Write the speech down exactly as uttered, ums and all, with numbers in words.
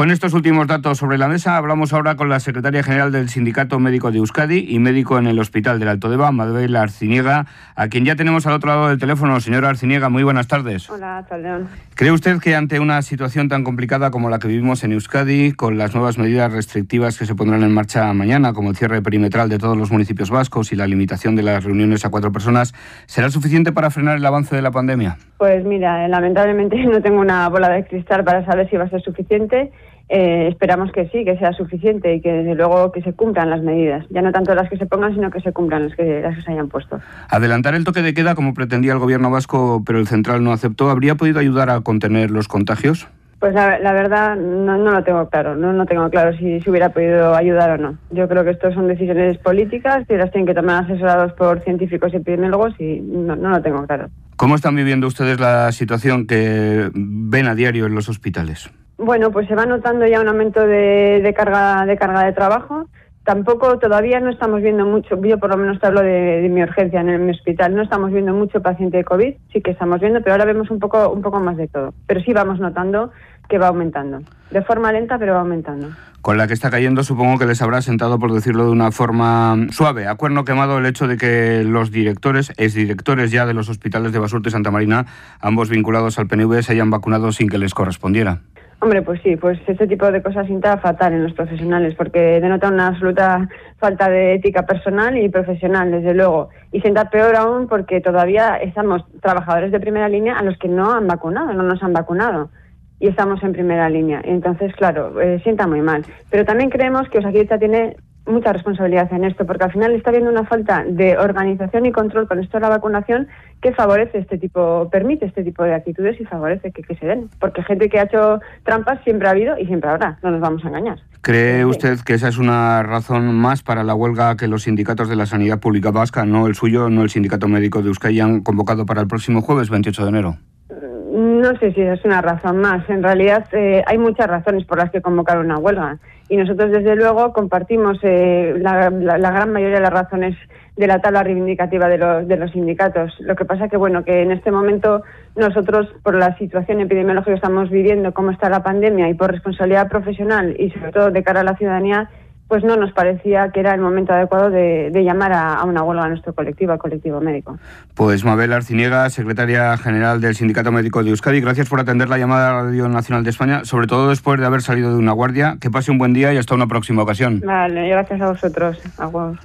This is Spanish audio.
Con estos últimos datos sobre la mesa, hablamos ahora con la secretaria general del Sindicato Médico de Euskadi y médico en el Hospital del Alto Deba, Mabel Arciniega, a quien ya tenemos al otro lado del teléfono. Señora Arciniega, muy buenas tardes. Hola, Saldeón. ¿Cree usted que ante una situación tan complicada como la que vivimos en Euskadi, con las nuevas medidas restrictivas que se pondrán en marcha mañana, como el cierre perimetral de todos los municipios vascos y la limitación de las reuniones a cuatro personas, será suficiente para frenar el avance de la pandemia? Pues mira, lamentablemente no tengo una bola de cristal para saber si va a ser suficiente. Eh, esperamos que sí, que sea suficiente y que desde luego que se cumplan las medidas. Ya no tanto las que se pongan, sino que se cumplan las que, las que se hayan puesto. Adelantar el toque de queda, como pretendía el gobierno vasco, pero el central no aceptó, ¿habría podido ayudar a contener los contagios? Pues la, la verdad no, no lo tengo claro, no, no tengo claro si, si hubiera podido ayudar o no. Yo creo que esto son decisiones políticas que las tienen que tomar asesorados por científicos y epidemiólogos y no, no lo tengo claro. ¿Cómo están viviendo ustedes la situación que ven a diario en los hospitales? Bueno, pues se va notando ya un aumento de, de carga de carga de trabajo. Tampoco, todavía no estamos viendo mucho, yo por lo menos te hablo de, de mi urgencia en, el, en mi hospital, no estamos viendo mucho paciente de COVID, sí que estamos viendo, pero ahora vemos un poco un poco más de todo. Pero sí vamos notando que va aumentando, de forma lenta, pero va aumentando. Con la que está cayendo, supongo que les habrá sentado, por decirlo de una forma suave, a cuerno quemado, el hecho de que los directores, exdirectores ya de los hospitales de Basurto y Santa Marina, ambos vinculados al P N V, se hayan vacunado sin que les correspondiera. Hombre, pues sí, pues este tipo de cosas sienta fatal en los profesionales porque denota una absoluta falta de ética personal y profesional, desde luego. Y sienta peor aún porque todavía estamos trabajadores de primera línea a los que no han vacunado, no nos han vacunado. Y estamos en primera línea. Entonces, claro, eh, sienta muy mal. Pero también creemos que Osakidetza tiene mucha responsabilidad en esto, porque al final está habiendo una falta de organización y control con esto de la vacunación que favorece este tipo, permite este tipo de actitudes y favorece que, que se den. Porque gente que ha hecho trampas siempre ha habido y siempre habrá, no nos vamos a engañar. ¿Cree usted que esa es una razón más para la huelga que los sindicatos de la sanidad pública vasca, no el suyo, no el Sindicato Médico de Euskadi, han convocado para el próximo jueves veintiocho de enero? No sé si es una razón más. En realidad eh, hay muchas razones por las que convocar una huelga. Y nosotros, desde luego, compartimos eh, la, la, la gran mayoría de las razones de la tabla reivindicativa de los, de los sindicatos. Lo que pasa que, bueno, que en este momento nosotros, por la situación epidemiológica que estamos viviendo, cómo está la pandemia y por responsabilidad profesional y sobre todo de cara a la ciudadanía, pues no nos parecía que era el momento adecuado de, de llamar a, a una huelga a nuestro colectivo, al colectivo médico. Pues Mabel Arciniega, secretaria general del Sindicato Médico de Euskadi, gracias por atender la llamada a la Radio Nacional de España, sobre todo después de haber salido de una guardia. Que pase un buen día y hasta una próxima ocasión. Vale, gracias a vosotros. Agur.